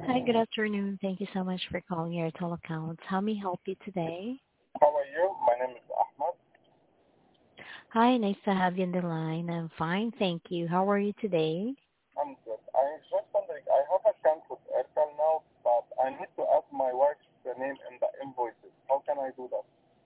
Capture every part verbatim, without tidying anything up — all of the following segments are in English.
Hi, good afternoon. Thank you so much for calling Airtel Accounts. How may I help you today? How are you? My name is Ahmad. Hi, nice to have you on the line. I'm fine, thank you. How are you today? I'm good. I was just wondering, I have a account with Airtel now, but I need to add my wife's name in the invoices. How can I do that?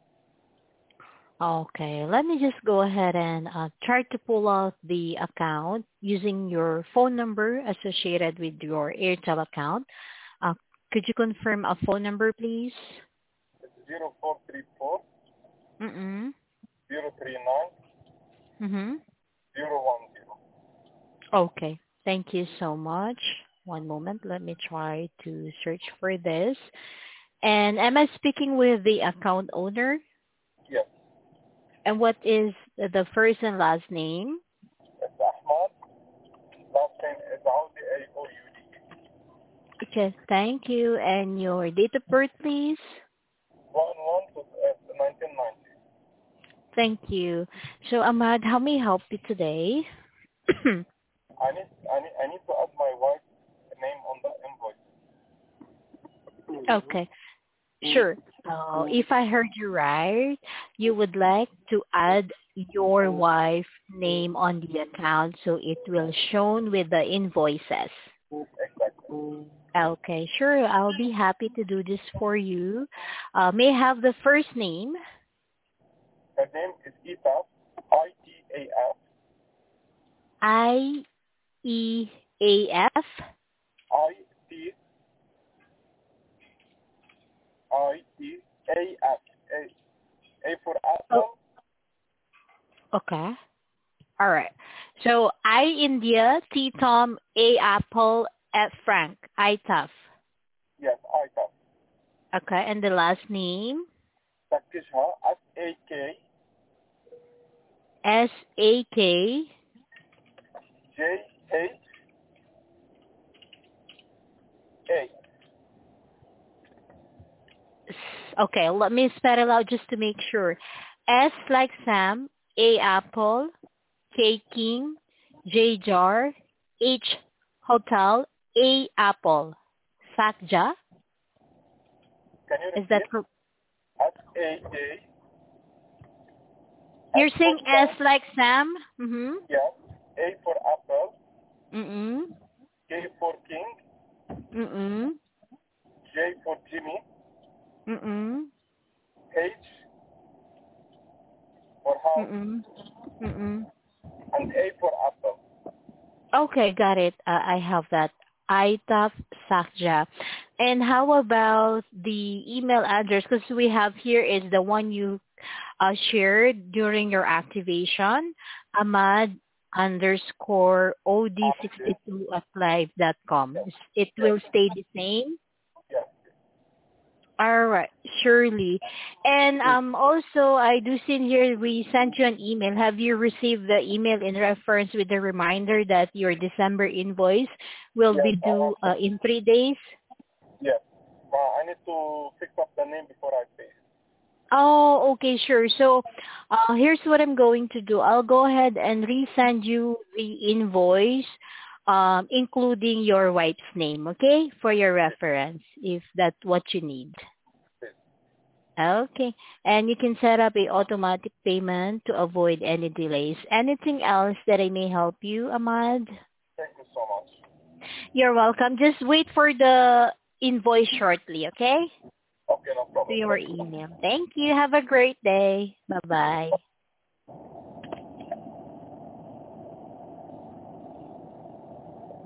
Okay, let me just go ahead and uh, try to pull out the account using your phone number associated with your Airtel account. Uh, could you confirm a phone number, please? It's zero four three four Mm-mm. zero three nine Mm-hmm. zero one zero. Okay, thank you so much. One moment, let me try to search for this. And am I speaking with the account owner? Yes, And what is the first and last name? it's Ahmad. Last name is Audi, A O U D. Okay, thank you. And your date of birth, please? one one to uh, nineteen ninety. Thank you. So, Ahmad, how may I help you today? I need, I need, I need to add my wife's name on the invoice. Okay, sure. So, if I heard you right, you would like to add your wife's name on the account so it will shown with the invoices. Exactly. Okay, sure. I'll be happy to do this for you. Uh, may I have the first name? Her name is Etaf, I T A F, I E A F. I T I T A F. A, A for Oh, apple. okay. All right. So I India, T Tom, A Apple, F Frank, I tough. Yes, I T A F. Okay, and the last name? Sakishha, S A K S A K. J H A. Okay, let me spell it out just to make sure. S like Sam, A Apple, K King, J Jar, H Hotel, A Apple. Sakja. Can you Is that repeat? correct? S A K S You're for saying S Sam. like Sam? Mm-hmm. Yes. A for apple. Mm-mm. K for king. Mm-mm. J for Jimmy. Mm-mm. H for house. Mm-mm. Mm-mm. And A for apple. Okay, got it. Uh, I have that. Aitaf Sakja. And how about the email address? Because we have here is the one you uh, shared during your activation, Ahmad underscore Okay. od62 at live dot com. Yes. It Yes. will stay the same? Yes. All right, surely. And um, also, I do see in here we sent you an email. Have you received the email in reference with the reminder that your December invoice will Yes. be I have. due uh, in three days? Yes. But I need to fix up the name before I pay. Oh, okay, sure. So uh, here's what I'm going to do. I'll go ahead and resend you the invoice, um, including your wife's name, okay, for your reference, if that's what you need. Please. Okay. And you can set up a automatic payment to avoid any delays. Anything else that I may help you, Ahmad? Thank you so much. You're welcome. Just wait for the invoice shortly, okay? Okay, no To problem. your Thank you. email. Thank you. Have a great day. Bye-bye.